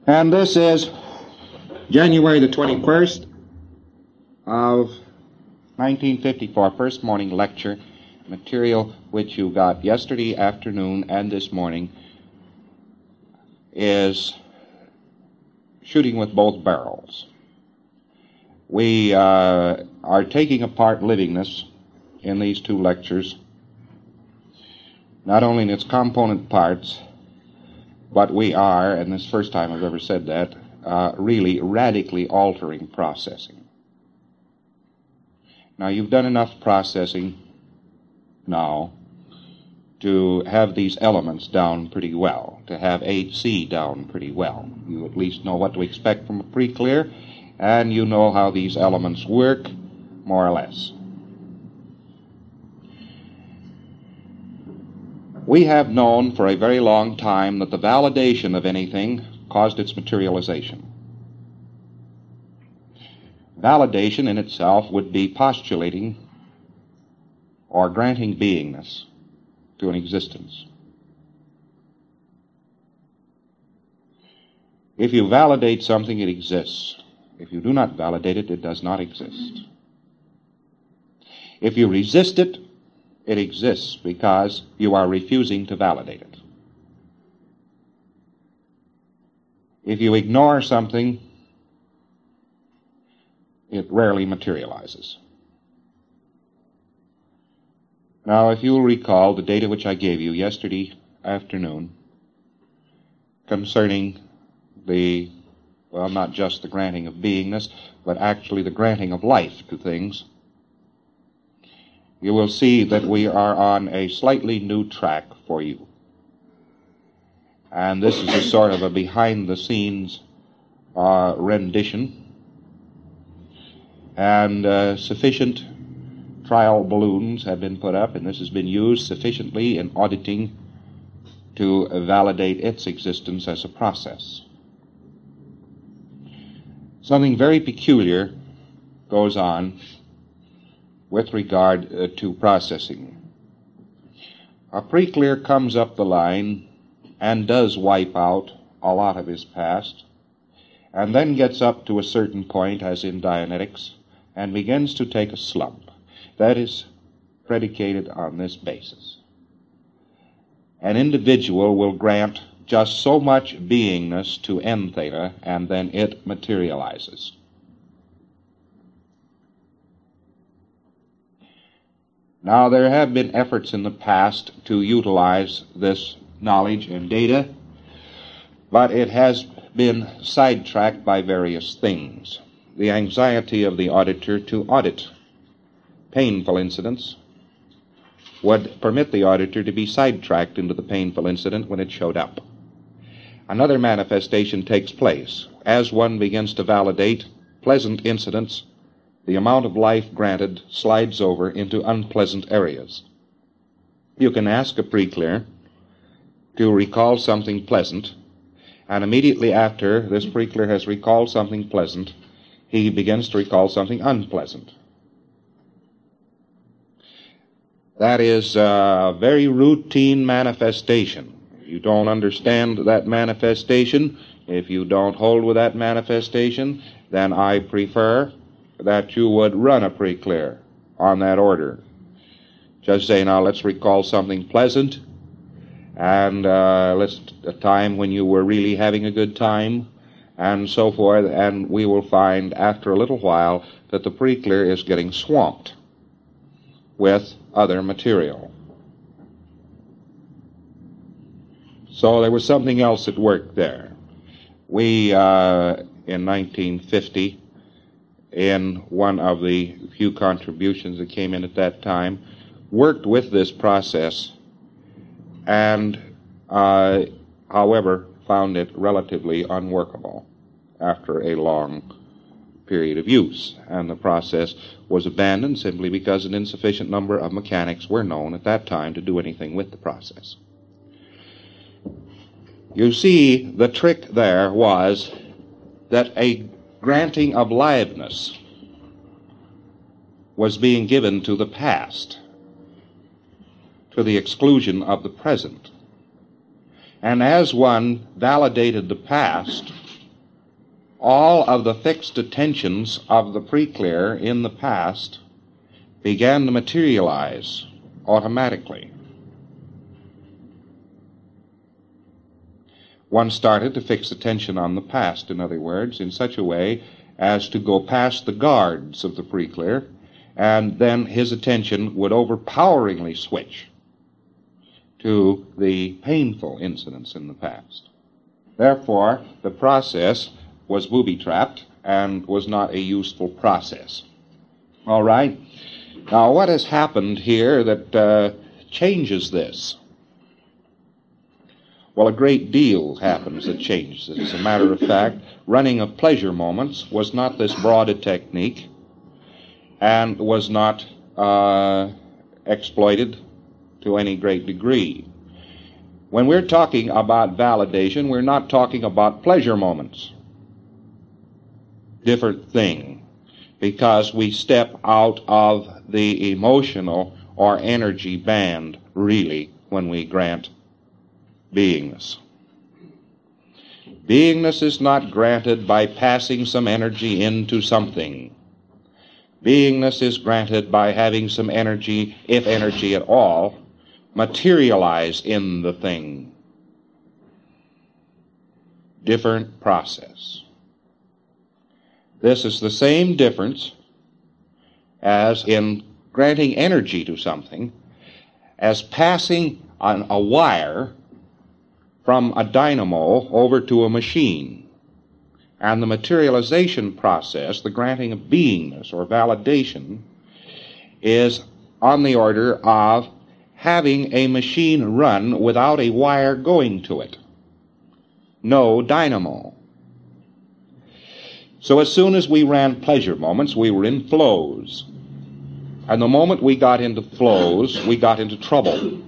And this is January the 21st of 1954, first morning lecture, material which you got yesterday afternoon and this morning is shooting with both barrels. We are taking apart livingness in these two lectures, not only in its component parts, but we are, and this is the first time I've ever said that, really radically altering processing. Now, you've done enough processing now to have these elements down pretty well, to have HC down pretty well. You at least know what to expect from a pre-clear, and you know how these elements work, more or less. We have known for a very long time that the validation of anything caused its materialization. Validation in itself would be postulating or granting beingness to an existence. If you validate something, it exists. If you do not validate it, it does not exist. If you resist it, it exists because you are refusing to validate it. If you ignore something, it rarely materializes. Now, if you'll recall the data which I gave you yesterday afternoon concerning the, well, not just the granting of beingness, but actually the granting of life to things, you will see that we are on a slightly new track for you. And this is a sort of a behind-the-scenes rendition. And sufficient trial balloons have been put up, and this has been used sufficiently in auditing to validate its existence as a process. Something very peculiar goes on with regard to processing. A pre-clear comes up the line and does wipe out a lot of his past, and then gets up to a certain point, as in Dianetics, and begins to take a slump. That is predicated on this basis. An individual will grant just so much beingness to n theta, and then it materializes. Now, there have been efforts in the past to utilize this knowledge and data, but it has been sidetracked by various things. The anxiety of the auditor to audit painful incidents would permit the auditor to be sidetracked into the painful incident when it showed up. Another manifestation takes place. As one begins to validate pleasant incidents, the amount of life granted slides over into unpleasant areas. You can ask a pre-clear to recall something pleasant, and immediately after this pre-clear has recalled something pleasant, he begins to recall something unpleasant. That is a very routine manifestation. If you don't understand that manifestation, if you don't hold with that manifestation, then I prefer that you would run a pre-clear on that order. Just say, now let's recall something pleasant, and let's a time when you were really having a good time, and so forth, and we will find after a little while that the pre-clear is getting swamped with other material. So there was something else at work there. We, in 1950, in one of the few contributions that came in at that time, worked with this process and, however, found it relatively unworkable after a long period of use, and the process was abandoned simply because an insufficient number of mechanics were known at that time to do anything with the process. You see, the trick there was that a granting of liveness was being given to the past, to the exclusion of the present. And as one validated the past, all of the fixed attentions of the pre-clear in the past began to materialize automatically. One started to fix attention on the past, in other words, in such a way as to go past the guards of the pre-clear, and then his attention would overpoweringly switch to the painful incidents in the past. Therefore, the process was booby-trapped and was not a useful process. All right? Now, what has happened here that changes this? Well, a great deal happens that changes it. As a matter of fact, running of pleasure moments was not this broad a technique and was not exploited to any great degree. When we're talking about validation, we're not talking about pleasure moments. Different thing, because we step out of the emotional or energy band, really, when we grant beingness. Beingness is not granted by passing some energy into something. Beingness is granted by having some energy, if energy at all, materialize in the thing. Different process. This is the same difference as in granting energy to something as passing on a wire from a dynamo over to a machine. And the materialization process, the granting of beingness or validation, is on the order of having a machine run without a wire going to it. No dynamo. So as soon as we ran pleasure moments, we were in flows. And the moment we got into flows, we got into trouble.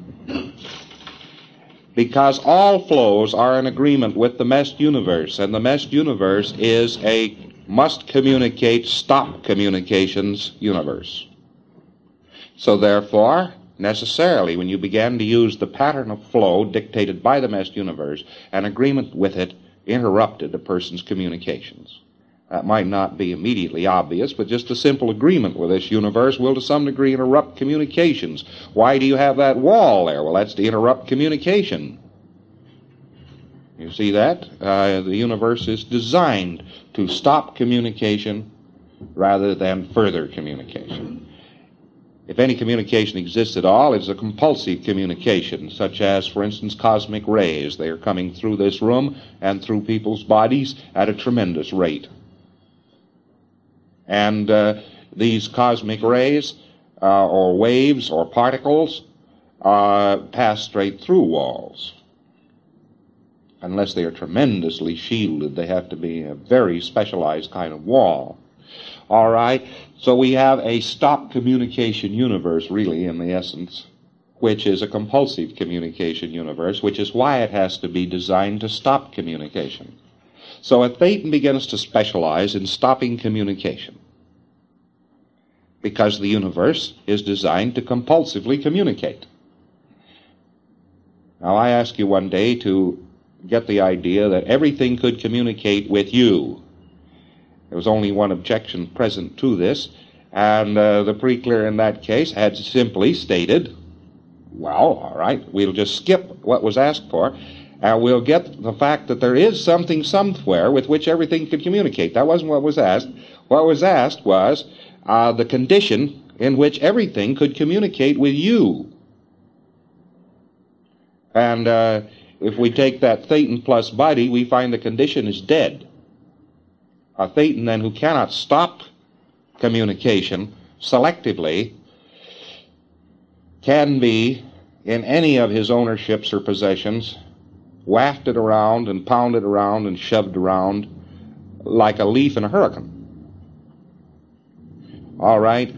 Because all flows are in agreement with the meshed universe, and the meshed universe is a must communicate, stop communications universe. So therefore, necessarily, when you began to use the pattern of flow dictated by the meshed universe, an agreement with it interrupted a person's communications. That might not be immediately obvious, but just a simple agreement with this universe will to some degree interrupt communications. Why do you have that wall there? Well, that's to interrupt communication. You see that? The universe is designed to stop communication rather than further communication. If any communication exists at all, it's a compulsive communication, such as, for instance, cosmic rays. They are coming through this room and through people's bodies at a tremendous rate. And these cosmic rays, or waves, or particles, pass straight through walls. Unless they are tremendously shielded, they have to be a very specialized kind of wall. All right? So we have a stop communication universe, really, in the essence, which is a compulsive communication universe, which is why it has to be designed to stop communication. So a Thetan begins to specialize in stopping communication, because the universe is designed to compulsively communicate. Now, I ask you one day to get the idea that everything could communicate with you. There was only one objection present to this, and the pre-clear in that case had simply stated, well, all right, we'll just skip what was asked for, and we'll get the fact that there is something somewhere with which everything could communicate. That wasn't what was asked. What was asked was the condition in which everything could communicate with you. And if we take that Thetan plus body, we find the condition is dead. A Thetan, then, who cannot stop communication selectively can be, in any of his ownerships or possessions, wafted around and pounded around and shoved around like a leaf in a hurricane. All right?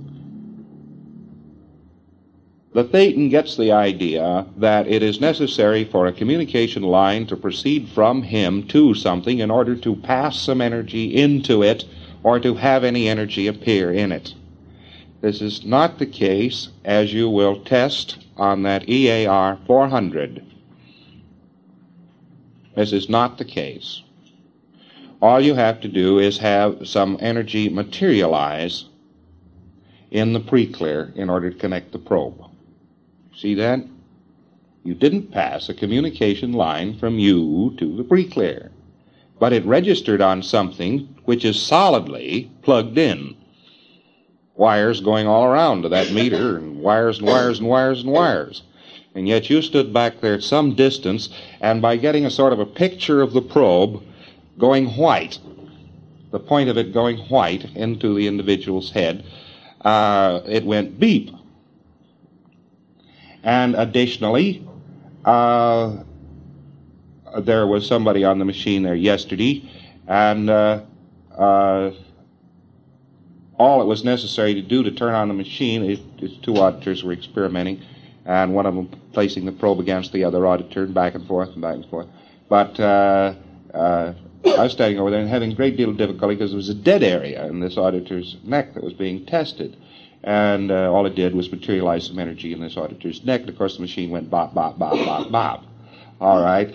The Thetan gets the idea that it is necessary for a communication line to proceed from him to something in order to pass some energy into it or to have any energy appear in it. This is not the case, as you will test on that EAR 400. This is not the case. All you have to do is have some energy materialize in the pre-clear in order to connect the probe. See that? You didn't pass a communication line from you to the pre-clear, but it registered on something which is solidly plugged in. Wires going all around to that meter, and wires and wires and wires and wires. And yet you stood back there at some distance, and by getting a sort of a picture of the probe going white, the point of it going white into the individual's head, it went beep. And additionally, there was somebody on the machine there yesterday, and all it was necessary to do to turn on the machine is two auditors were experimenting, and one of them placing the probe against the other auditor, and back and forth and back and forth. But I was standing over there and having a great deal of difficulty because there was a dead area in this auditor's neck that was being tested. And all it did was materialize some energy in this auditor's neck. And of course, the machine went bop, bop, bop, bop, bop. All right.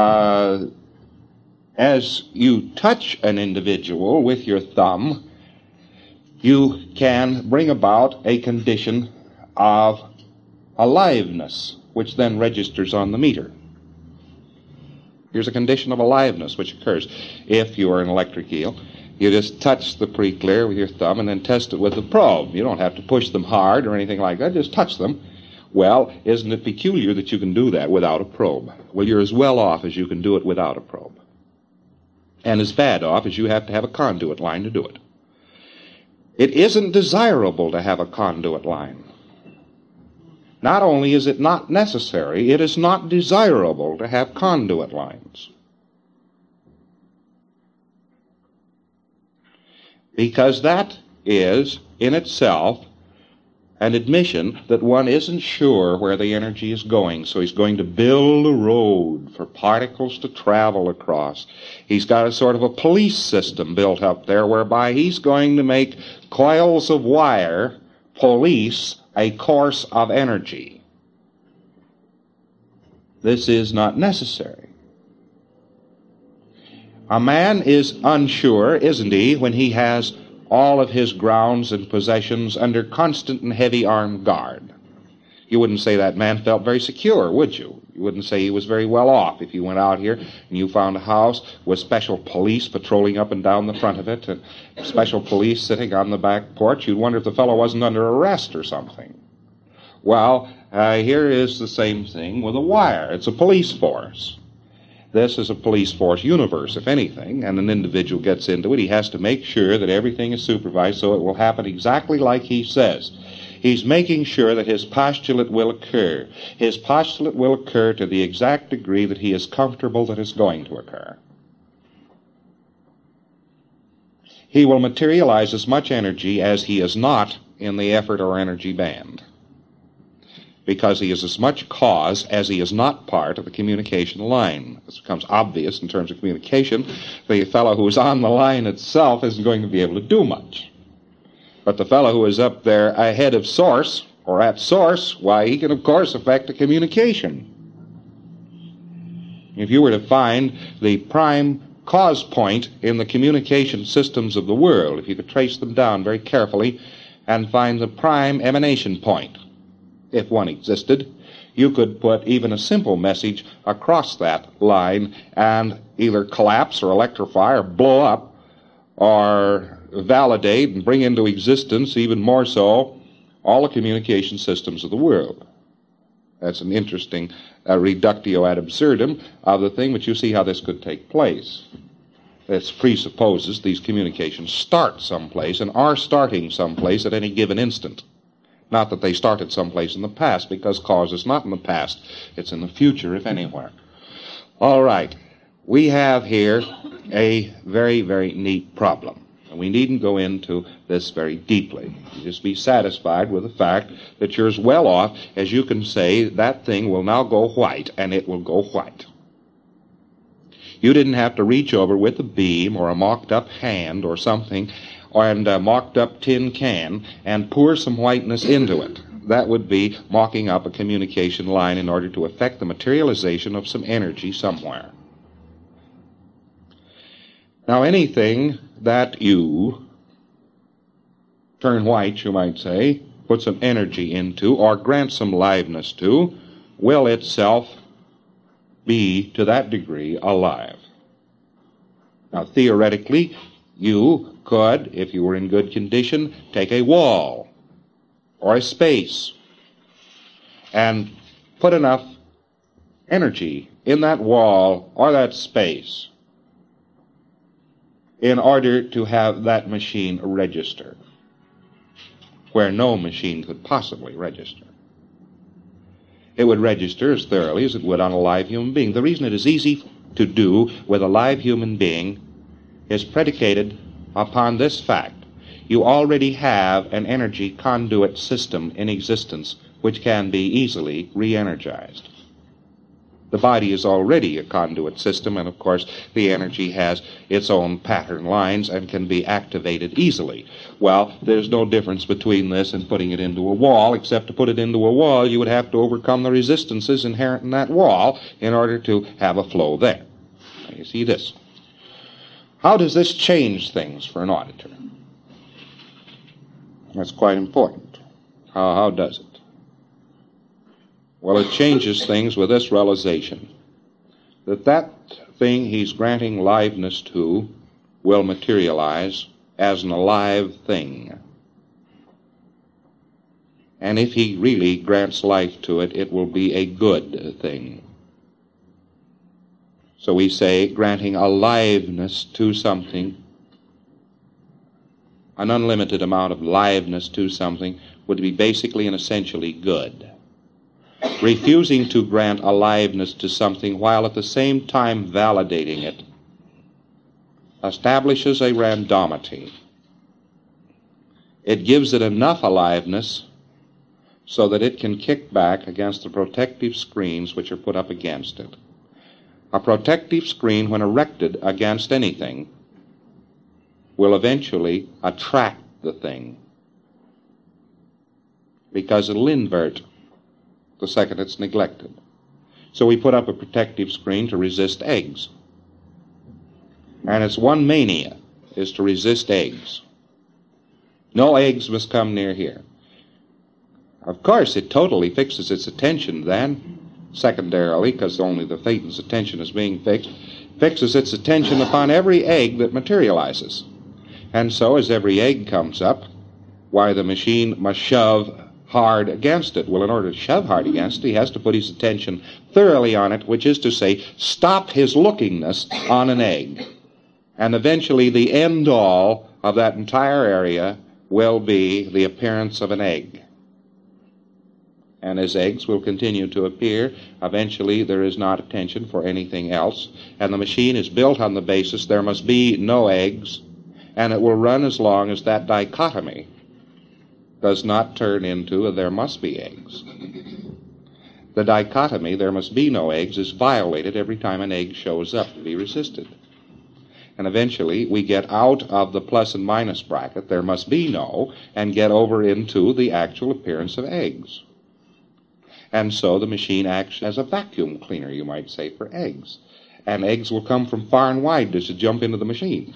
As you touch an individual with your thumb, you can bring about a condition of aliveness, which then registers on the meter. Here's a condition of aliveness which occurs. If you are an electric eel, you just touch the pre-clear with your thumb and then test it with the probe. You don't have to push them hard or anything like that. Just touch them. Well, isn't it peculiar that you can do that without a probe? Well, you're as well off as you can do it without a probe. And as bad off as you have to have a conduit line to do it. It isn't desirable to have a conduit line. Not only is it not necessary, it is not desirable to have conduit lines. Because that is, in itself, an admission that one isn't sure where the energy is going. So he's going to build a road for particles to travel across. He's got a sort of a police system built up there whereby he's going to make coils of wire police a course of energy. This is not necessary. A man is unsure, isn't he, when he has all of his grounds and possessions under constant and heavy armed guard. You wouldn't say that man felt very secure, would you? You wouldn't say he was very well off if you went out here and you found a house with special police patrolling up and down the front of it and special police sitting on the back porch. You'd wonder if the fellow wasn't under arrest or something. Well, here is the same thing with a wire. It's a police force. This is a police force universe, if anything, and an individual gets into it. He has to make sure that everything is supervised so it will happen exactly like he says. He's making sure that his postulate will occur. His postulate will occur to the exact degree that he is comfortable that it's going to occur. He will materialize as much energy as he is not in the effort or energy band, because he is as much cause as he is not part of the communication line. This becomes obvious in terms of communication. The fellow who is on the line itself isn't going to be able to do much. But the fellow who is up there ahead of source, or at source, why, he can, of course, affect the communication. If you were to find the prime cause point in the communication systems of the world, if you could trace them down very carefully and find the prime emanation point, if one existed, you could put even a simple message across that line and either collapse or electrify or blow up or validate and bring into existence, even more so, all the communication systems of the world. That's an interesting reductio ad absurdum of the thing, but you see how this could take place. This presupposes these communications start someplace and are starting someplace at any given instant. Not that they started someplace in the past, because cause is not in the past. It's in the future, if anywhere. All right. We have here a very, very neat problem. And we needn't go into this very deeply. You just be satisfied with the fact that you're as well off as you can say that thing will now go white, and it will go white. You didn't have to reach over with a beam or a mocked-up hand or something and a mocked-up tin can and pour some whiteness into it. That would be mocking up a communication line in order to effect the materialization of some energy somewhere. Now, anything that you turn white, you might say, put some energy into, or grant some liveness to, will itself be, to that degree, alive. Now, theoretically, you could, if you were in good condition, take a wall or a space and put enough energy in that wall or that space in order to have that machine register, where no machine could possibly register. It would register as thoroughly as it would on a live human being. The reason it is easy to do with a live human being is predicated upon this fact. You already have an energy conduit system in existence which can be easily re-energized. The body is already a conduit system, and of course the energy has its own pattern lines and can be activated easily. Well, there's no difference between this and putting it into a wall, except to put it into a wall you would have to overcome the resistances inherent in that wall in order to have a flow there. Now you see this. How does this change things for an auditor? That's quite important. How does it? Well, it changes things with this realization, that thing he's granting liveness to will materialize as an alive thing. And if he really grants life to it, it will be a good thing. So we say granting aliveness to something, an unlimited amount of liveness to something, would be basically and essentially good. Refusing to grant aliveness to something while at the same time validating it establishes a randomity. It gives it enough aliveness so that it can kick back against the protective screens which are put up against it. A protective screen, when erected against anything, will eventually attract the thing, because it'll invert the second it's neglected. So we put up a protective screen to resist eggs. And its one mania is to resist eggs. No eggs must come near here. Of course, it totally fixes its attention then, secondarily, because only the Thetan's attention is being fixed, fixes its attention upon every egg that materializes. And so as every egg comes up, why, the machine must shove hard against it. Well, in order to shove hard against it, he has to put his attention thoroughly on it, which is to say, stop his lookingness on an egg. And eventually the end all of that entire area will be the appearance of an egg. And as eggs will continue to appear, eventually there is not attention for anything else, and the machine is built on the basis there must be no eggs, and it will run as long as that dichotomy does not turn into there must be eggs. The dichotomy, there must be no eggs, is violated every time an egg shows up to be resisted. And eventually we get out of the plus and minus bracket, there must be no, and get over into the actual appearance of eggs. And so the machine acts as a vacuum cleaner, you might say, for eggs. And eggs will come from far and wide just to jump into the machine.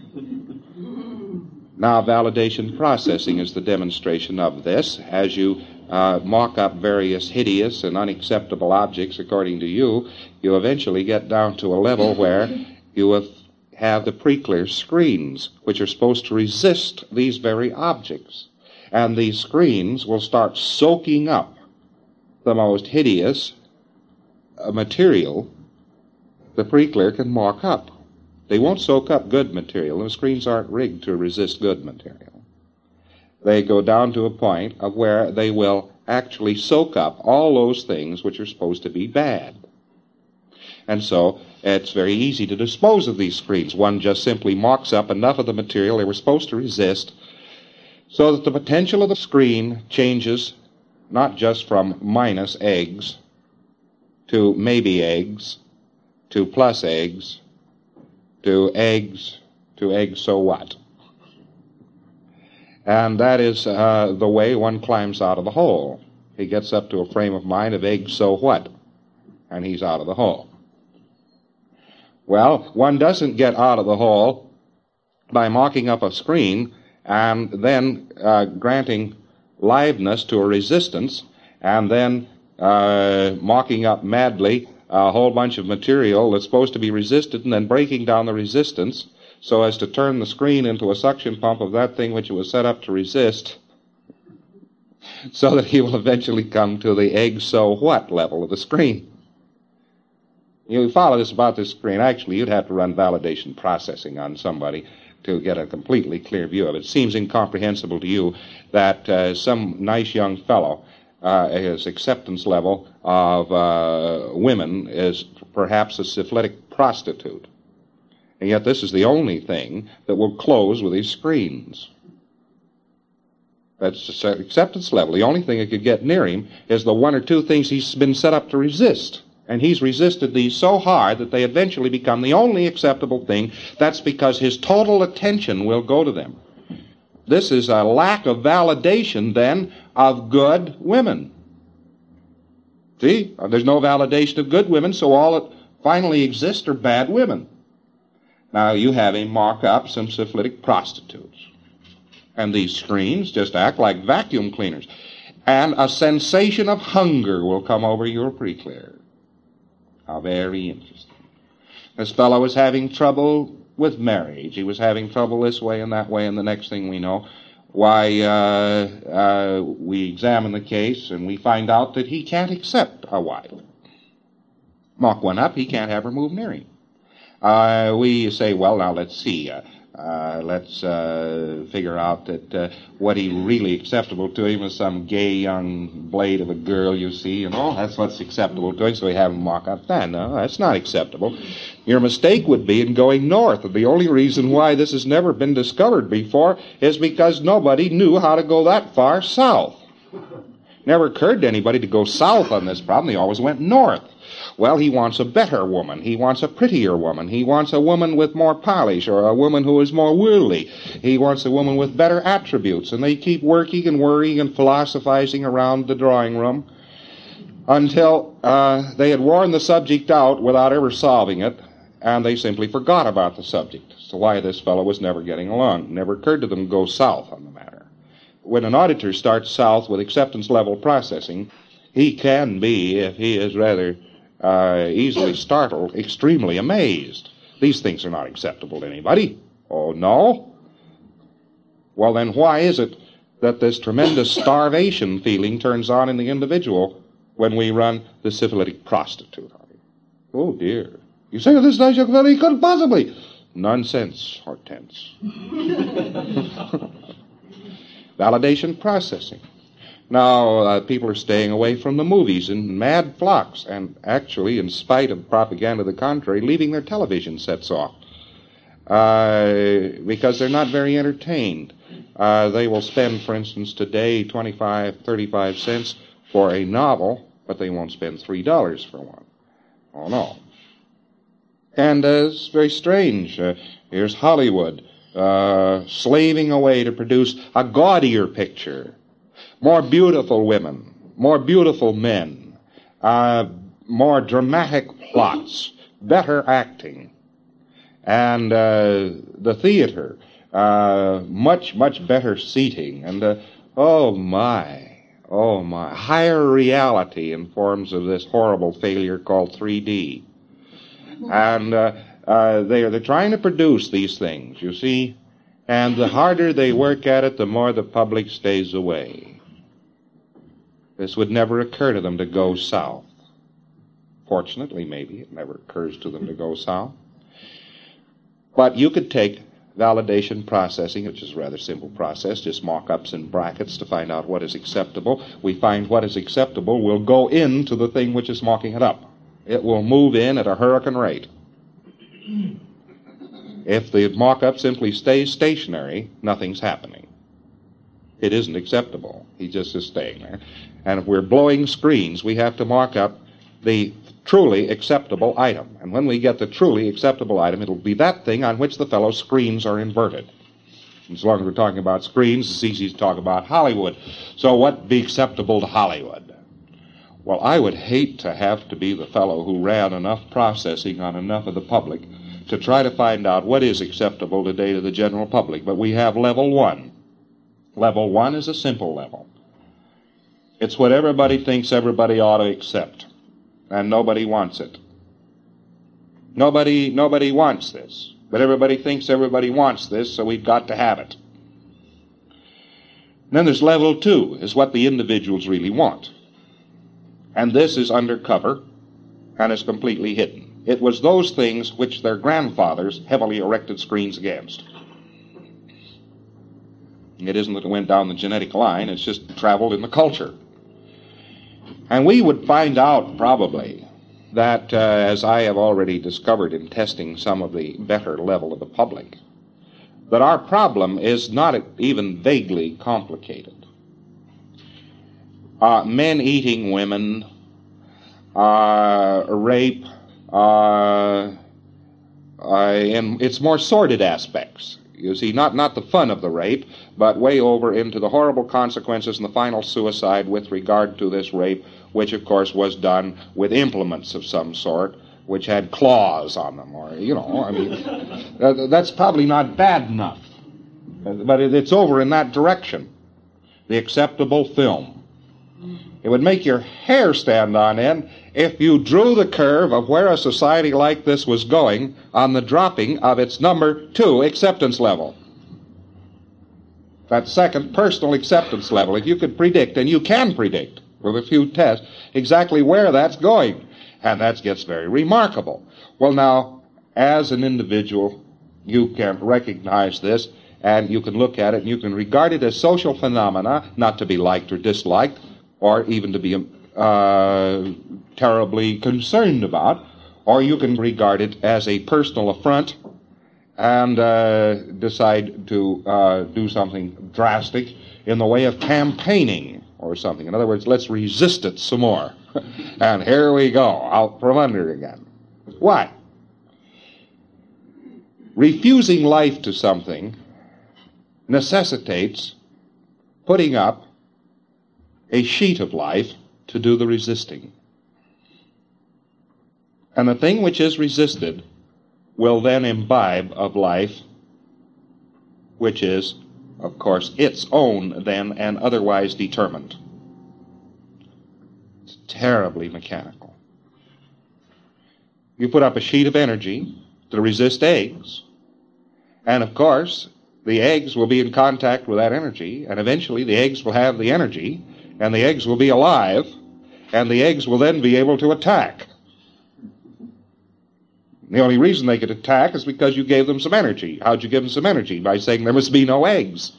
Now, validation processing is the demonstration of this. As you mock up various hideous and unacceptable objects according to you, you eventually get down to a level where you have the pre-clear screens, which are supposed to resist these very objects. And these screens will start soaking up the most hideous material the pre-clear can mock up. They won't soak up good material. The screens aren't rigged to resist good material. They go down to a point of where they will actually soak up all those things which are supposed to be bad. And so it's very easy to dispose of these screens. One just simply mocks up enough of the material they were supposed to resist so that the potential of the screen changes not just from minus eggs to maybe eggs to plus eggs to eggs so what. And that is the way one climbs out of the hole. He gets up to a frame of mind of eggs so what, and he's out of the hole. Well, one doesn't get out of the hole by mocking up a screen and then granting liveness to a resistance and then mocking up madly a whole bunch of material that's supposed to be resisted and then breaking down the resistance so as to turn the screen into a suction pump of that thing which it was set up to resist, so that he will eventually come to the egg so what level of the screen. You follow this about this screen. Actually, you'd have to run validation processing on somebody to get a completely clear view of it. It seems incomprehensible to you that some nice young fellow, his acceptance level of women is perhaps a syphilitic prostitute. And yet this is the only thing that will close with his screens. That's the acceptance level. The only thing that could get near him is the one or two things he's been set up to resist. And he's resisted these so hard that they eventually become the only acceptable thing. That's because his total attention will go to them. This is a lack of validation, then, of good women. See? There's no validation of good women, so all that finally exists are bad women. Now, you have him mock up some syphilitic prostitutes. And these screens just act like vacuum cleaners. And a sensation of hunger will come over your preclear. How very interesting. This fellow was having trouble with marriage. He was having trouble this way and that way, and the next thing we know, why, we examine the case and we find out that he can't accept a wife. Mock one up, he can't have her move near him. We say, well, now let's see. Let's figure out that what he really acceptable to him is some gay young blade of a girl, you see, and that's what's acceptable to him, so we have him mock up that. No, that's not acceptable. Your mistake would be in going north, and the only reason why this has never been discovered before is because nobody knew how to go that far south. Never occurred to anybody to go south on this problem. They always went north. Well, he wants a better woman. He wants a prettier woman. He wants a woman with more polish, or a woman who is more worldly. He wants a woman with better attributes. And they keep working and worrying and philosophizing around the drawing room until they had worn the subject out without ever solving it, and they simply forgot about the subject. So why this fellow was never getting along. It never occurred to them to go south on the matter. When an auditor starts south with acceptance level processing, he can be, if he is rather easily startled, extremely amazed. These things are not acceptable to anybody. Oh, no? Well, then why is it that this tremendous starvation feeling turns on in the individual when we run the syphilitic prostitute on him? Oh, dear. You say to this nice young fellow, he couldn't possibly. Nonsense, Hortense. Validation processing. Now, people are staying away from the movies in mad flocks, and actually, in spite of propaganda to the contrary, leaving their television sets off because they're not very entertained. They will spend, for instance, today 25, 35 cents for a novel, but they won't spend $3 for one. Oh, no. And it's very strange. Here's Hollywood slaving away to produce a gaudier picture. More beautiful women, more beautiful men, more dramatic plots, better acting, and the theater, much, much better seating, and oh my, higher reality in forms of this horrible failure called 3D. And they're trying to produce these things, you see, and the harder they work at it, the more the public stays away. This would never occur to them to go south. Fortunately, maybe, it never occurs to them to go south. But you could take validation processing, which is a rather simple process, just mock-ups and brackets to find out what is acceptable. We find what is acceptable will go into the thing which is mocking it up. It will move in at a hurricane rate. If the mock-up simply stays stationary, nothing's happening. It isn't acceptable. He just is staying there. And if we're blowing screens, we have to mark up the truly acceptable item. And when we get the truly acceptable item, it'll be that thing on which the fellow's screens are inverted. As long as we're talking about screens, it's easy to talk about Hollywood. So what be acceptable to Hollywood? Well, I would hate to have to be the fellow who ran enough processing on enough of the public to try to find out what is acceptable today to the general public. But we have level one. Level one is a simple level. It's what everybody thinks everybody ought to accept, and nobody wants it. Nobody wants this, but everybody thinks everybody wants this, so we've got to have it. Then there's level two, is what the individuals really want. And this is undercover and is completely hidden. It was those things which their grandfathers heavily erected screens against. It isn't that it went down the genetic line, it's just traveled in the culture. And we would find out probably that, as I have already discovered in testing some of the better level of the public, that our problem is not even vaguely complicated. Men eating women, rape, and its more sordid aspects. You see, not the fun of the rape, but way over into the horrible consequences and the final suicide with regard to this rape, which, of course, was done with implements of some sort, which had claws on them, or, I mean, that's probably not bad enough. But it's over in that direction, the acceptable film. It would make your hair stand on end if you drew the curve of where a society like this was going on the dropping of its number 2 acceptance level. That second, personal acceptance level. If you could predict, and you can predict with a few tests, exactly where that's going. And that gets very remarkable. Well, now, as an individual, you can recognize this, and you can look at it, and you can regard it as social phenomena, not to be liked or disliked, or even to be terribly concerned about, or you can regard it as a personal affront and decide to do something drastic in the way of campaigning or something. In other words, let's resist it some more. And here we go, out from under again. Why? Refusing life to something necessitates putting up a sheet of life to do the resisting. And the thing which is resisted will then imbibe of life, which is, of course, its own then and otherwise determined. It's terribly mechanical. You put up a sheet of energy to resist eggs, and of course, the eggs will be in contact with that energy, and eventually the eggs will have the energy, and the eggs will be alive, and the eggs will then be able to attack. The only reason they could attack is because you gave them some energy. How'd you give them some energy? By saying there must be no eggs.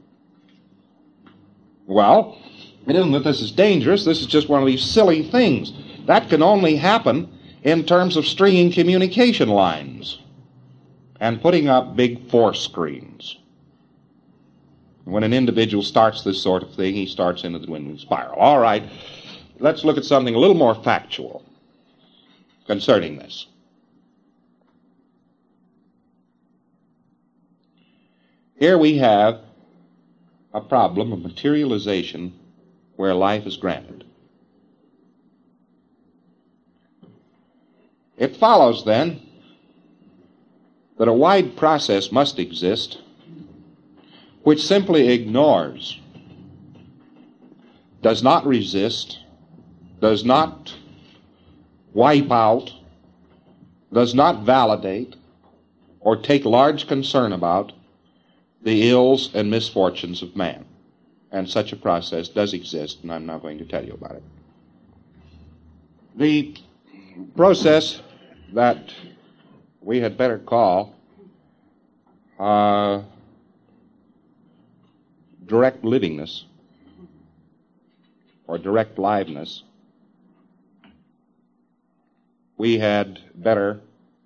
Well, it isn't that this is dangerous. This is just one of these silly things. That can only happen in terms of stringing communication lines and putting up big force screens. When an individual starts this sort of thing, he starts into the dwindling spiral. All right, let's look at something a little more factual concerning this. Here we have a problem of materialization where life is granted. It follows, then, that a wide process must exist which simply ignores, does not resist, does not wipe out, does not validate, or take large concern about the ills and misfortunes of man. And such a process does exist, and I'm now going to tell you about it. The process that we had better call direct livingness or direct liveness, we had better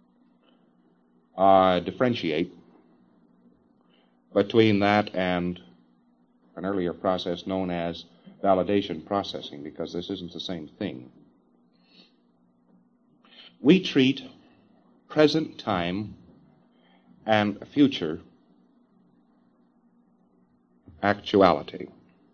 differentiate between that and an earlier process known as validation processing, because this isn't the same thing. We treat present time and future actuality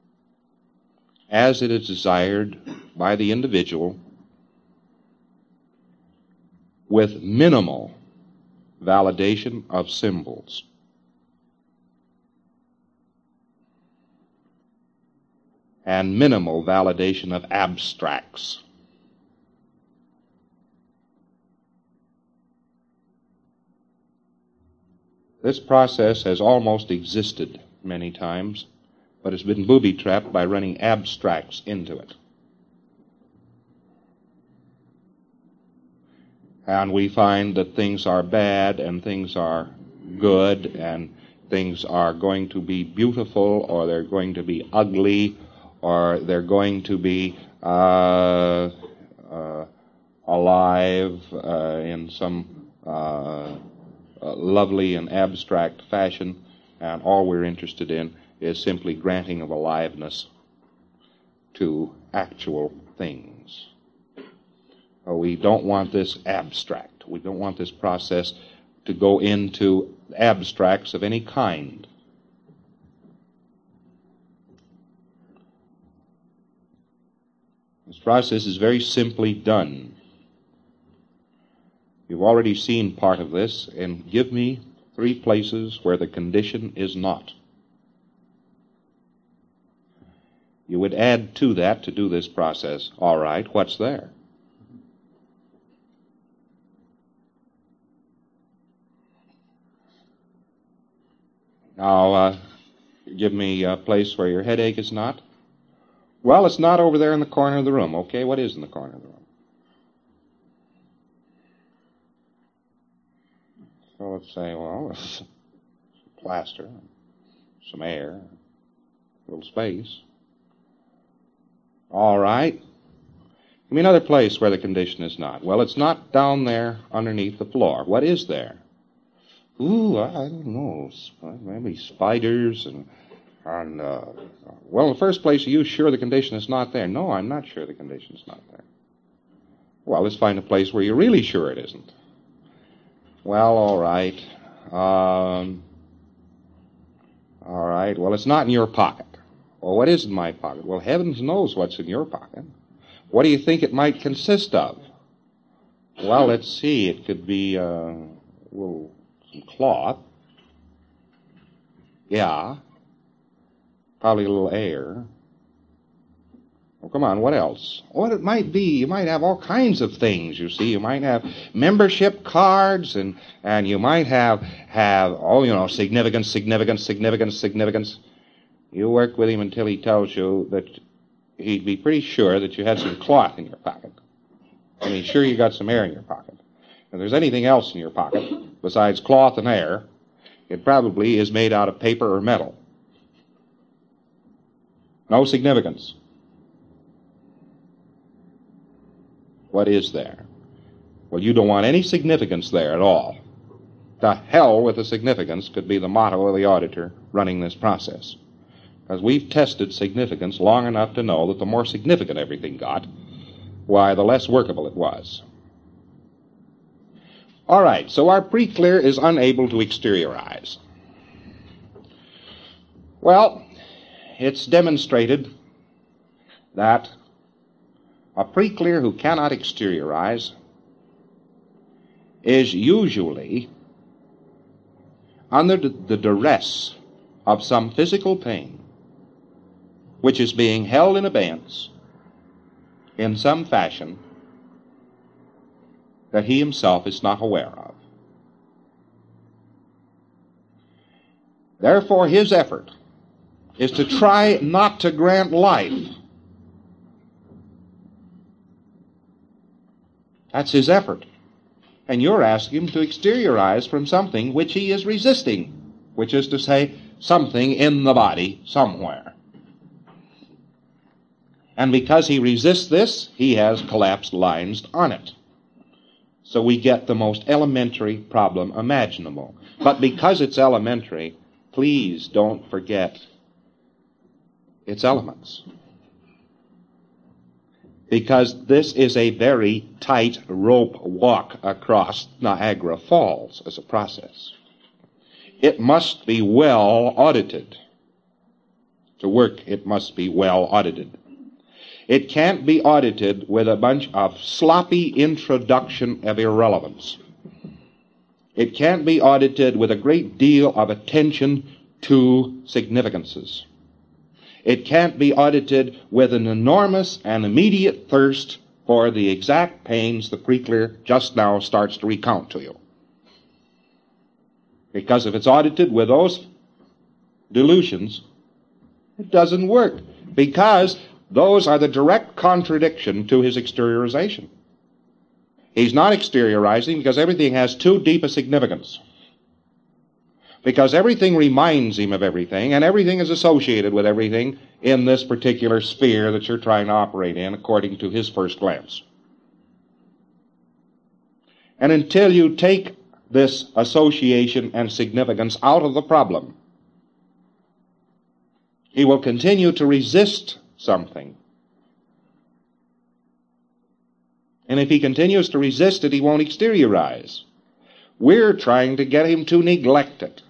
as it is desired by the individual with minimal validation of symbols. And minimal validation of abstracts. This process has almost existed many times, but has been booby-trapped by running abstracts into it. And we find that things are bad and things are good and things are going to be beautiful or they're going to be ugly or they're going to be alive in some lovely and abstract fashion, and all we're interested in is simply granting of aliveness to actual things. We don't want this abstract. We don't want this process to go into abstracts of any kind. This process is very simply done. You've already seen part of this, and give me 3 places where the condition is not. You would add to that to do this process. All right, what's there? Now, give me a place where your headache is not. Well, it's not over there in the corner of the room. Okay, what is in the corner of the room? So let's say, well, some plaster, some air, a little space. All right. Give me another place where the condition is not. Well, it's not down there underneath the floor. What is there? Ooh, I don't know. Maybe spiders and well, in the first place, are you sure the condition is not there? No, I'm not sure the condition is not there. Well, let's find a place where you're really sure it isn't. Well, all right. All right. Well, it's not in your pocket. Well, what is in my pocket? Well, heavens knows what's in your pocket. What do you think it might consist of? Well, let's see. It could be some cloth. Yeah. Probably a little air. Well, come on, what else? What it might be, you might have all kinds of things, you see. You might have membership cards, and you might have significance. You work with him until he tells you that he'd be pretty sure that you had some cloth in your pocket. I mean, sure you got some air in your pocket. If there's anything else in your pocket besides cloth and air, it probably is made out of paper or metal. No significance. What is there? Well, you don't want any significance there at all. To hell with the significance could be the motto of the auditor running this process. Because we've tested significance long enough to know that the more significant everything got, why, the less workable it was. All right, so our pre-clear is unable to exteriorize. Well, it's demonstrated that a pre-clear who cannot exteriorize is usually under the duress of some physical pain which is being held in abeyance in some fashion that he himself is not aware of. Therefore, his effort is to try not to grant life. That's his effort. And you're asking him to exteriorize from something which he is resisting, which is to say, something in the body somewhere. And because he resists this, he has collapsed lines on it. So we get the most elementary problem imaginable. But because it's elementary, please don't forget its elements. Because this is a very tight rope walk across Niagara Falls as a process. It must be well audited. To work, it must be well audited. It can't be audited with a bunch of sloppy introduction of irrelevance. It can't be audited with a great deal of attention to significances. It can't be audited with an enormous and immediate thirst for the exact pains the preclear just now starts to recount to you. Because if it's audited with those delusions, it doesn't work. Because those are the direct contradiction to his exteriorization. He's not exteriorizing because everything has too deep a significance. Because everything reminds him of everything, and everything is associated with everything in this particular sphere that you're trying to operate in according to his first glance. And until you take this association and significance out of the problem, he will continue to resist something. And if he continues to resist it, he won't exteriorize. We're trying to get him to neglect it.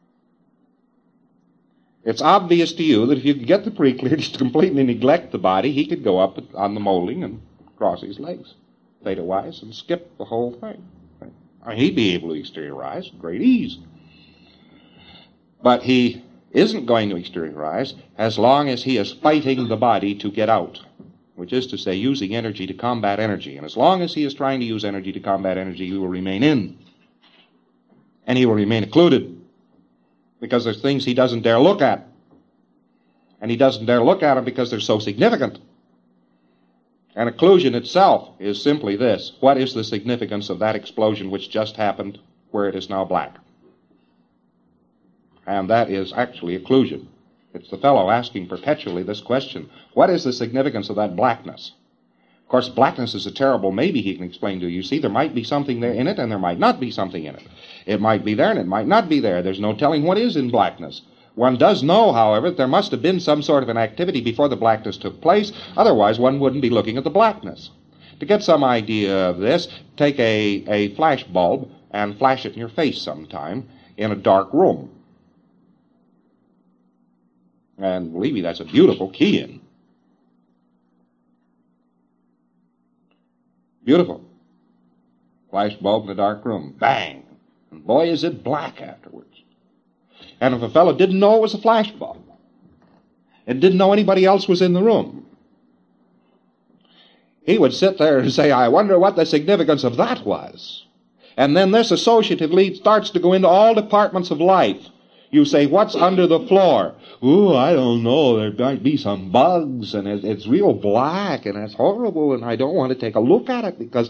It's obvious to you that if you could get the preclear to completely neglect the body, he could go up on the molding and cross his legs, theta-wise, and skip the whole thing. I mean, he'd be able to exteriorize with great ease. But he isn't going to exteriorize as long as he is fighting the body to get out, which is to say, using energy to combat energy. And as long as he is trying to use energy to combat energy, he will remain in. And he will remain occluded, because there's things he doesn't dare look at. And he doesn't dare look at them because they're so significant. And occlusion itself is simply this: what is the significance of that explosion which just happened where it is now black? And that is actually occlusion. It's the fellow asking perpetually this question: what is the significance of that blackness? Of course, blackness is a terrible maybe he can explain to you. You see, there might be something there in it, and there might not be something in it. It might be there, and it might not be there. There's no telling what is in blackness. One does know, however, that there must have been some sort of an activity before the blackness took place. Otherwise, one wouldn't be looking at the blackness. To get some idea of this, take a flash bulb and flash it in your face sometime in a dark room. And believe me, that's a beautiful key-in. Beautiful. Flash bulb in a dark room. Bang. And boy, is it black afterwards. And if a fellow didn't know it was a flash bulb, and didn't know anybody else was in the room, he would sit there and say, I wonder what the significance of that was. And then this associative lead starts to go into all departments of life. You say, what's under the floor? Ooh, I don't know. There might be some bugs, and it's real black, and it's horrible, and I don't want to take a look at it because,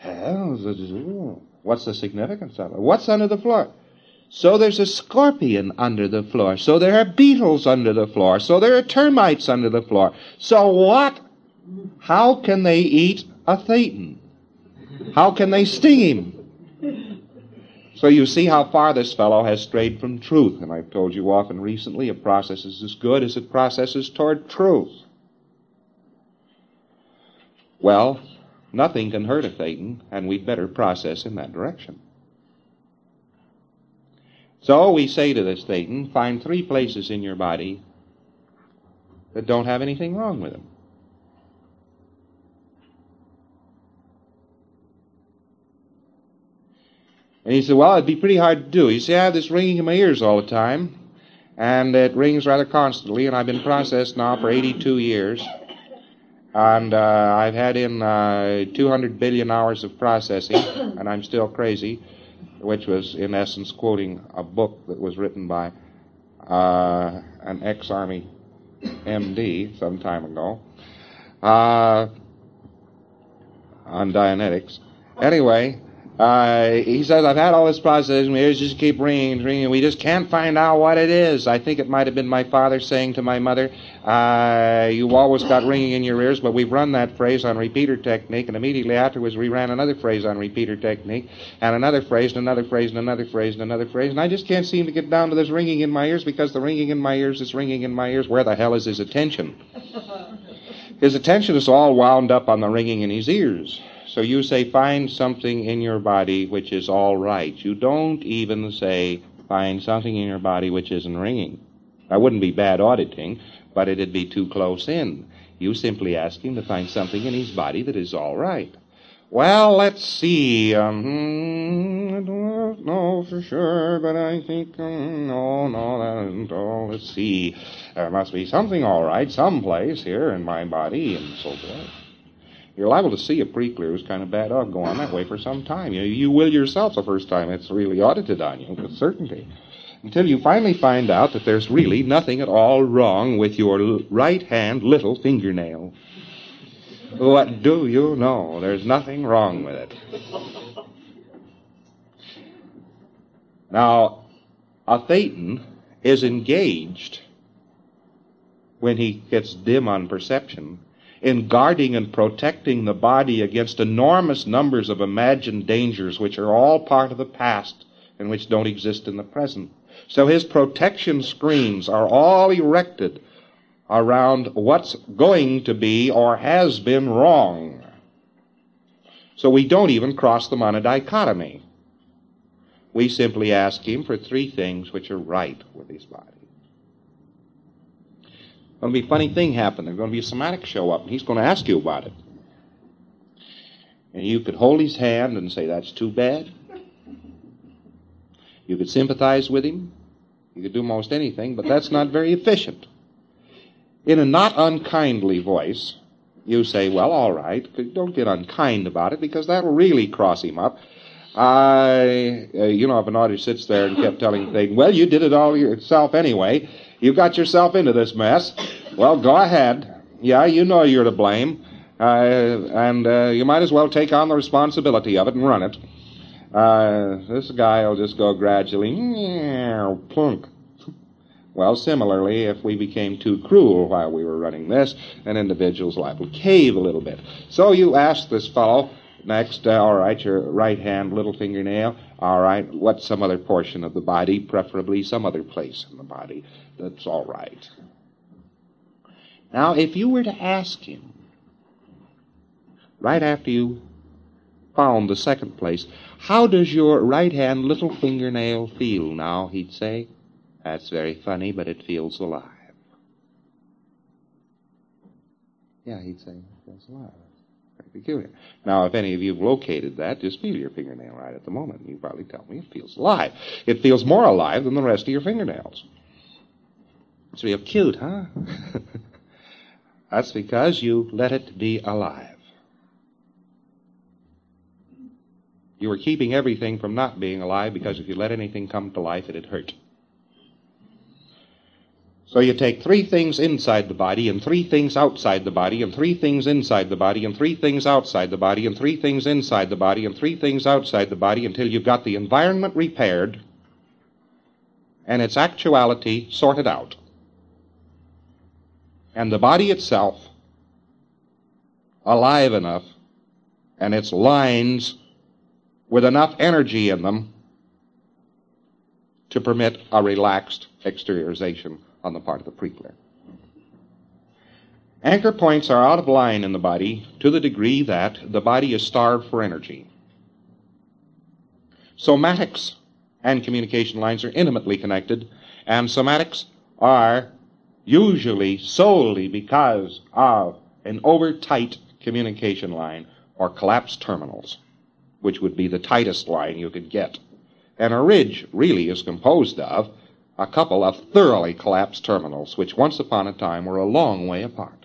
what's the significance of it? What's under the floor? So there's a scorpion under the floor. So there are beetles under the floor. So there are termites under the floor. So what? How can they eat a thetan? How can they sting him? So you see how far this fellow has strayed from truth. And I've told you often recently, a process is as good as it processes toward truth. Well, nothing can hurt a thetan, and we'd better process in that direction. So we say to this thetan, find 3 places in your body that don't have anything wrong with them. And he said, well, it'd be pretty hard to do. He said, I have this ringing in my ears all the time, and it rings rather constantly, and I've been processed now for 82 years. And I've had in 200 billion hours of processing, and I'm still crazy, which was, in essence, quoting a book that was written by an ex-Army MD some time ago on Dianetics. Anyway, he says, I've had all this process, and my ears just keep ringing and ringing, and we just can't find out what it is. I think it might have been my father saying to my mother, you've always got ringing in your ears, but we've run that phrase on repeater technique, and immediately afterwards we ran another phrase on repeater technique, and another phrase, and another phrase, and another phrase, and another phrase, and I just can't seem to get down to this ringing in my ears, because the ringing in my ears is ringing in my ears. Where the hell is his attention? His attention is all wound up on the ringing in his ears. So you say, find something in your body which is all right. You don't even say, find something in your body which isn't ringing. That wouldn't be bad auditing, but it'd be too close in. You simply ask him to find something in his body that is all right. Well, let's see. don't know for sure, but I think, no, that isn't all. Let's see. There must be something all right, someplace here in my body, and so forth. You're liable to see a pre-clear who's kind of bad dog go on that way for some time. You will yourself the first time it's really audited on you, with certainty. Until you finally find out that there's really nothing at all wrong with your right hand little fingernail. What do you know? There's nothing wrong with it. Now, a thetan is engaged when he gets dim on perception in guarding and protecting the body against enormous numbers of imagined dangers which are all part of the past and which don't exist in the present. So his protection screens are all erected around what's going to be or has been wrong. So we don't even cross them on a dichotomy. We simply ask him for three things which are right with his body. Going to be a funny thing happen. There's going to be a somatic show up, and he's going to ask you about it. And you could hold his hand and say, that's too bad. You could sympathize with him. You could do most anything, but that's not very efficient. In a not unkindly voice, you say, well, all right, don't get unkind about it, because that'll really cross him up. If an audience sits there and kept telling things, well, you did it all yourself anyway. You got yourself into this mess. Well, go ahead. Yeah, you know you're to blame. And you might as well take on the responsibility of it and run it. This guy will just go gradually, plunk. Well, similarly, if we became too cruel while we were running this, an individual's liable to cave a little bit. So you ask this fellow, next, all right, your right hand, little fingernail, all right, what's some other portion of the body, preferably some other place in the body that's all right. Now, if you were to ask him, right after you found the second place, how does your right hand little fingernail feel now, he'd say, that's very funny, but it feels alive. Yeah, he'd say, it feels alive. Peculiar. Now, if any of you have located that, just feel your fingernail right at the moment. You probably tell me it feels alive. It feels more alive than the rest of your fingernails. It's real cute, huh? That's because you let it be alive. You were keeping everything from not being alive, because if you let anything come to life, it'd hurt. So you take three things inside the body, and three things outside the body, and three things inside the body, and three things outside the body, and three things inside the body, and three things outside the body, until you've got the environment repaired and its actuality sorted out. And the body itself alive enough, and its lines with enough energy in them to permit a relaxed exteriorization on the part of the pre-clear. Anchor points are out of line in the body to the degree that the body is starved for energy. Somatics and communication lines are intimately connected, and somatics are usually solely because of an over-tight communication line or collapsed terminals, which would be the tightest line you could get. And a ridge really is composed of a couple of thoroughly collapsed terminals, which once upon a time were a long way apart.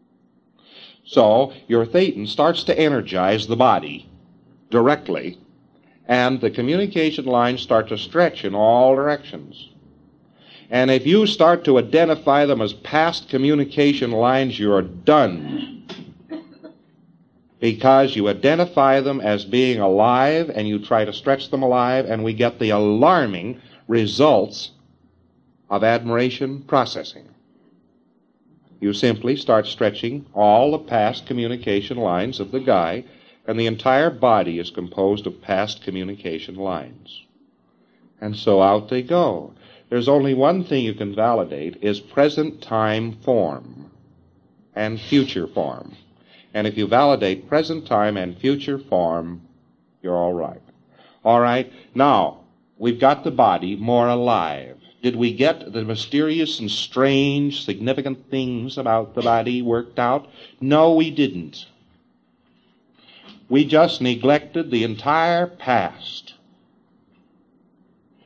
So your thetan starts to energize the body directly, and the communication lines start to stretch in all directions. And if you start to identify them as past communication lines, you're done. Because you identify them as being alive, and you try to stretch them alive, and we get the alarming results of admiration processing. You simply start stretching all the past communication lines of the guy, and the entire body is composed of past communication lines. And so out they go. There's only one thing you can validate, is present time form and future form. And if you validate present time and future form, you're all right. All right, now, we've got the body more alive. Did we get the mysterious and strange, significant things about the body worked out? No, we didn't. We just neglected the entire past.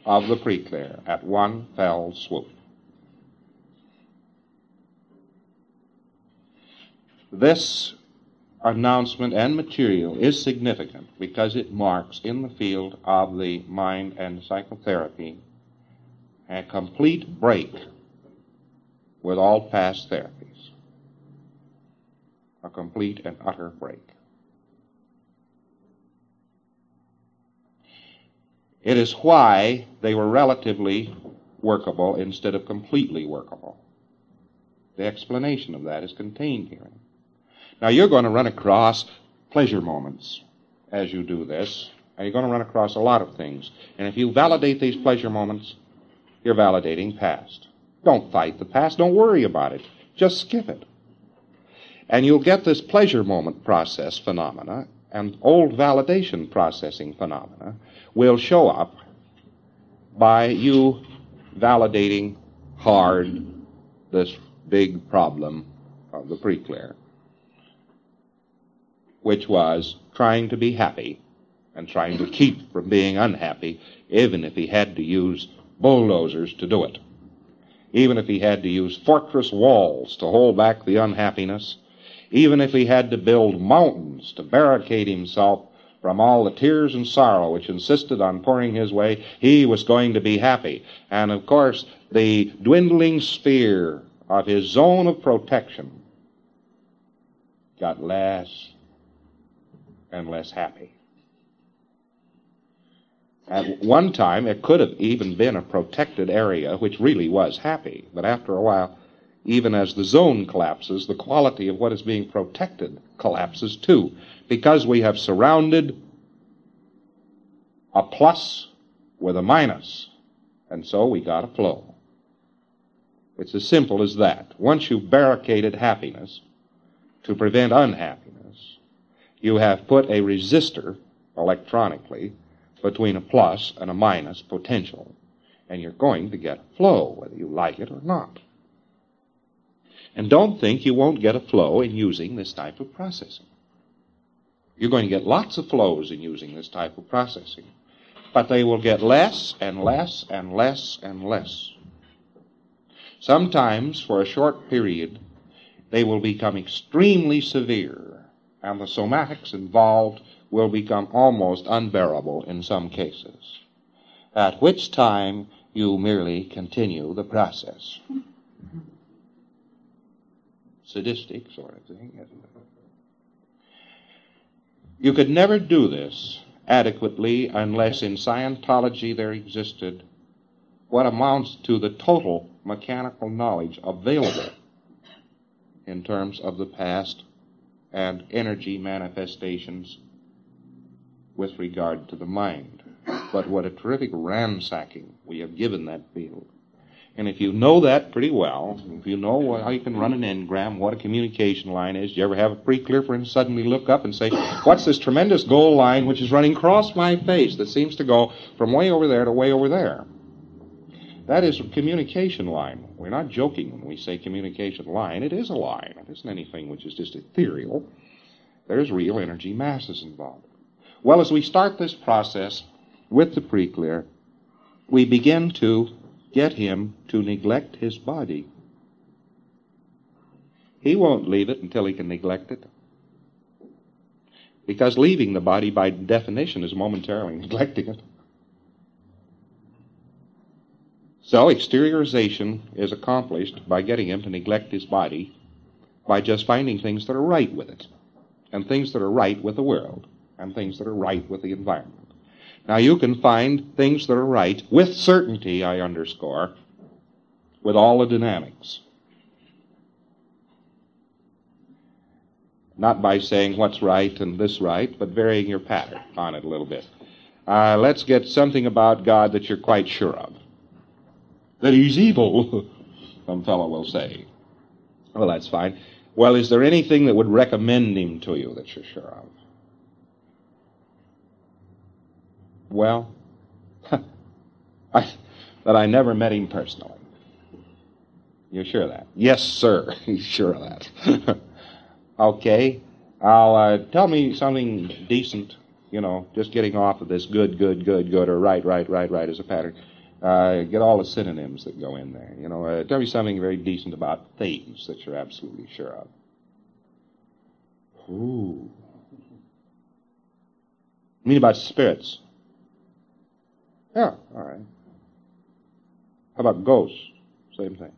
of the preclear at one fell swoop. This announcement and material is significant because it marks in the field of the mind and psychotherapy a complete break with all past therapies. A complete and utter break. It is why they were relatively workable instead of completely workable. The explanation of that is contained here. Now, you're going to run across pleasure moments as you do this, and you're going to run across a lot of things. And if you validate these pleasure moments, you're validating past. Don't fight the past. Don't worry about it. Just skip it. And you'll get this pleasure moment process phenomena, and old validation processing phenomena will show up by you validating hard this big problem of the preclear, which was trying to be happy and trying to keep from being unhappy, even if he had to use bulldozers to do it, even if he had to use fortress walls to hold back the unhappiness, even if he had to build mountains to barricade himself from all the tears and sorrow which insisted on pouring his way, he was going to be happy. And of course, the dwindling sphere of his zone of protection got less and less happy. At one time, it could have even been a protected area which really was happy. But after a while, even as the zone collapses, the quality of what is being protected collapses too, because we have surrounded a plus with a minus, and so we got a flow. It's as simple as that. Once you've barricaded happiness to prevent unhappiness, you have put a resistor electronically between a plus and a minus potential, and you're going to get a flow, whether you like it or not. And don't think you won't get a flow in using this type of processing. You're going to get lots of flows in using this type of processing, but they will get less and less and less and less. Sometimes, for a short period, they will become extremely severe, and the somatics involved will become almost unbearable in some cases, at which time you merely continue the process. Sadistic sort of thing, isn't it? You could never do this adequately unless in Scientology there existed what amounts to the total mechanical knowledge available in terms of the past and energy manifestations with regard to the mind. But what a terrific ransacking we have given that field. And if you know that pretty well, if you know how you can run an engram, what a communication line is, do you ever have a preclear for and suddenly look up and say, what's this tremendous goal line which is running across my face that seems to go from way over there to way over there? That is a communication line. We're not joking when we say communication line. It is a line. It isn't anything which is just ethereal. There's real energy masses involved. Well, as we start this process with the preclear, we begin to get him to neglect his body. He won't leave it until he can neglect it. Because leaving the body, by definition, is momentarily neglecting it. So exteriorization is accomplished by getting him to neglect his body by just finding things that are right with it, and things that are right with the world, and things that are right with the environment. Now, you can find things that are right with certainty, I underscore, with all the dynamics. Not by saying what's right and this right, but varying your pattern on it a little bit. Let's get something about God that you're quite sure of. That he's evil, some fellow will say. Well, that's fine. Well, is there anything that would recommend him to you that you're sure of? Well, that I never met him personally. You're sure of that? Yes, sir. He's sure of that. Okay. Tell me something decent, just getting off of this good, or right as a pattern. Get all the synonyms that go in there. You know, tell me something very decent about things that you're absolutely sure of. Ooh. You mean about spirits? Yeah, all right. How about ghosts? Same thing.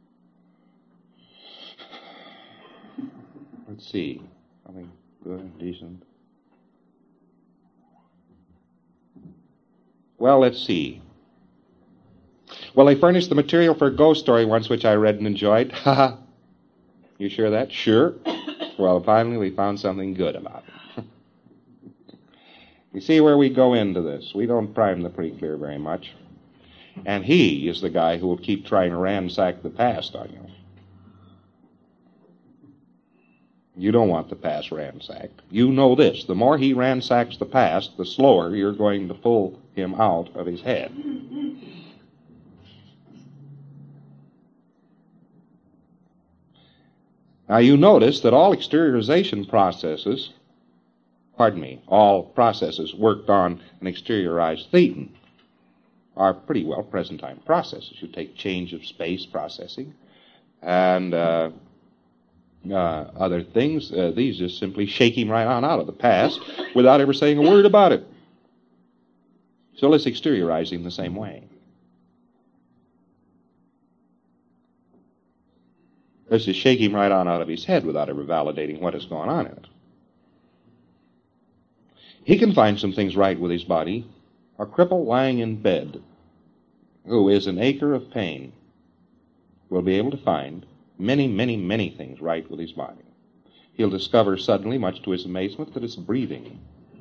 Let's see. Something good and decent. Well, let's see. Well, they furnished the material for a ghost story once, which I read and enjoyed. Haha. You sure of that? Sure. Well, finally we found something good about it. You see where we go into this. We don't prime the pre-clear very much. And he is the guy who will keep trying to ransack the past on you. You don't want the past ransacked. You know this. The more he ransacks the past, the slower you're going to pull him out of his head. Now you notice that all exteriorization processes, all processes worked on an exteriorized thetan are pretty well present-time processes. You take change of space processing and other things. These just simply shake him right on out of the past without ever saying a word about it. So let's exteriorize him the same way. Let's just shake him right on out of his head without ever validating what is going on in it. He can find some things right with his body. A cripple lying in bed who is an acre of pain will be able to find many, many, many things right with his body. He'll discover suddenly, much to his amazement, that it's breathing.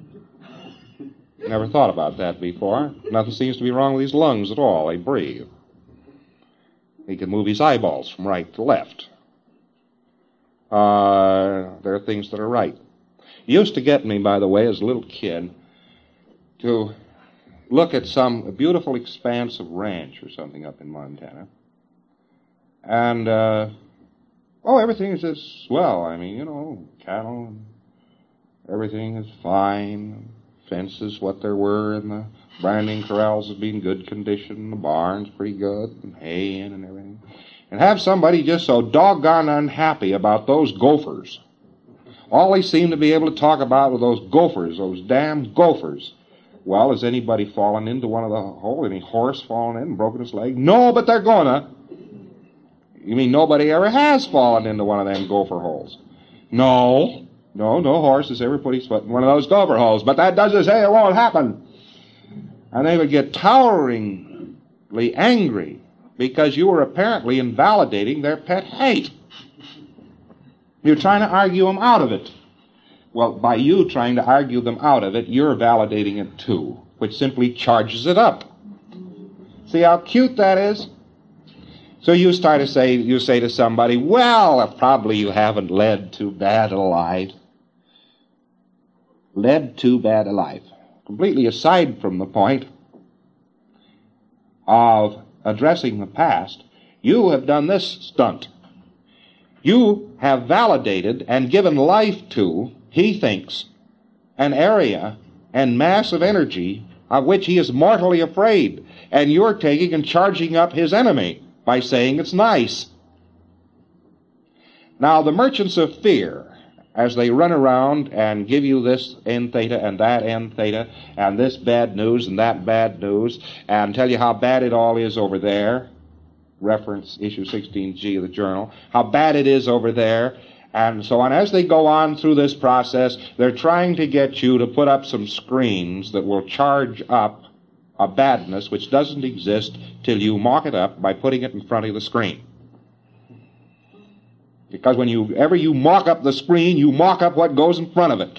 Never thought about that before. Nothing seems to be wrong with his lungs at all. They breathe. He can move his eyeballs from right to left. There are things that are right. It used to get me, by the way, as a little kid, to look at some beautiful expanse of ranch or something up in Montana. And, everything is just swell. I mean, you know, cattle and everything is fine. Fences, what there were, and the branding corrals would be in good condition. The barn's pretty good, and hay in and everything. And have somebody just so doggone unhappy about those gophers. All they seem to be able to talk about were those gophers, those damn gophers. Well, has anybody fallen into one of the holes? Any horse fallen in and broken his leg? No, but they're gonna. You mean nobody ever has fallen into one of them gopher holes? No horse has ever put his foot in one of those gopher holes, but that doesn't say it won't happen. And they would get toweringly angry because you were apparently invalidating their pet hate. You're trying to argue them out of it. Well, by you trying to argue them out of it, you're validating it too, which simply charges it up. See how cute that is? So you say to somebody, well, probably you haven't led too bad a life. Led too bad a life. Completely aside from the point of addressing the past, you have done this stunt. You have validated and given life to, he thinks, an area and mass of energy of which he is mortally afraid, and you're taking and charging up his enemy by saying it's nice. Now, the merchants of fear, as they run around and give you this N theta and that N theta and this bad news and that bad news and tell you how bad it all is over there, reference issue 16G of the journal, how bad it is over there, and so on. As they go on through this process, they're trying to get you to put up some screens that will charge up a badness which doesn't exist till you mock it up by putting it in front of the screen. Because whenever you mock up the screen, you mock up what goes in front of it.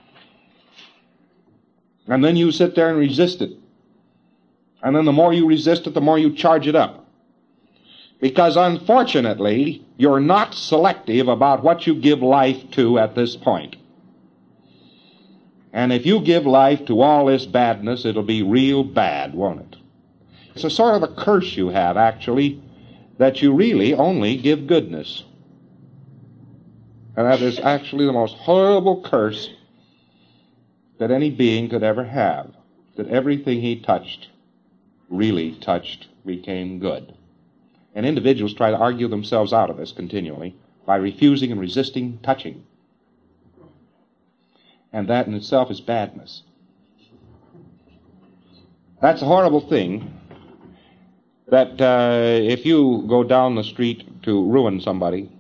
And then you sit there and resist it. And then the more you resist it, the more you charge it up. Because unfortunately, you're not selective about what you give life to at this point. And if you give life to all this badness, it'll be real bad, won't it? It's a sort of a curse you have, actually, that you really only give goodness. And that is actually the most horrible curse that any being could ever have, that everything he touched really touched became good. And individuals try to argue themselves out of this continually by refusing and resisting touching. And that in itself is badness. That's a horrible thing, that if you go down the street to ruin somebody,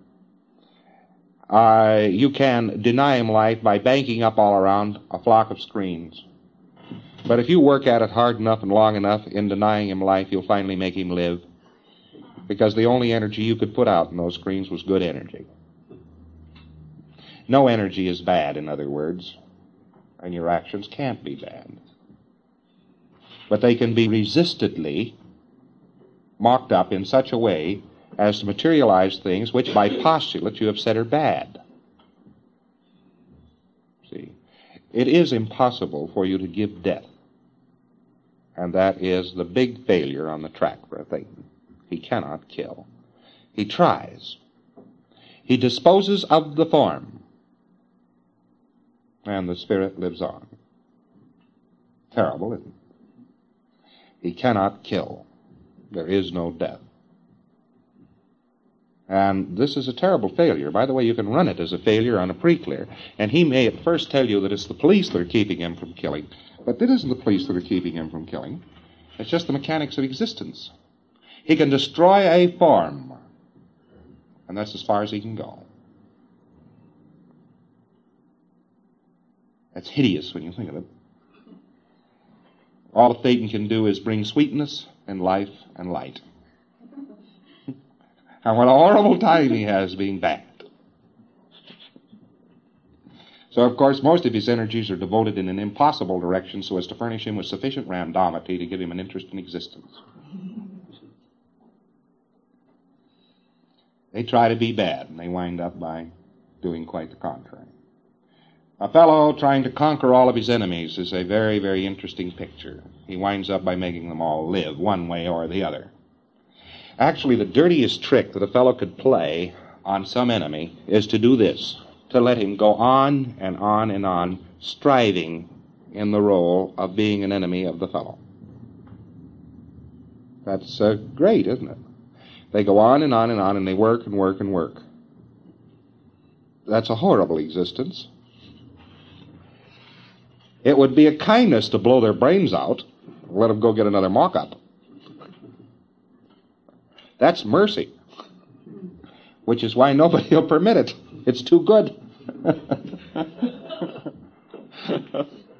you can deny him life by banking up all around a flock of screens. But if you work at it hard enough and long enough in denying him life, you'll finally make him live. Because the only energy you could put out in those screens was good energy. No energy is bad, in other words, and your actions can't be bad. But they can be resistedly mocked up in such a way as to materialize things which by postulate you have said are bad. See, it is impossible for you to give death. And that is the big failure on the track for a Satan. He cannot kill. He tries. He disposes of the form. And the spirit lives on. Terrible, isn't it? He cannot kill. There is no death. And this is a terrible failure. By the way, you can run it as a failure on a pre-clear. And he may at first tell you that it's the police that are keeping him from killing. But it isn't the police that are keeping him from killing. It's just the mechanics of existence. He can destroy a form. And that's as far as he can go. That's hideous when you think of it. All Satan can do is bring sweetness and life and light. And what a horrible time he has being bad. So, of course, most of his energies are devoted in an impossible direction so as to furnish him with sufficient randomity to give him an interest in existence. They try to be bad, and they wind up by doing quite the contrary. A fellow trying to conquer all of his enemies is a very, very interesting picture. He winds up by making them all live one way or the other. Actually, the dirtiest trick that a fellow could play on some enemy is to do this, to let him go on and on and on, striving in the role of being an enemy of the fellow. That's great, isn't it? They go on and on and on, and they work and work and work. That's a horrible existence. It would be a kindness to blow their brains out, let them go get another mock-up. That's mercy, which is why nobody will permit it. It's too good.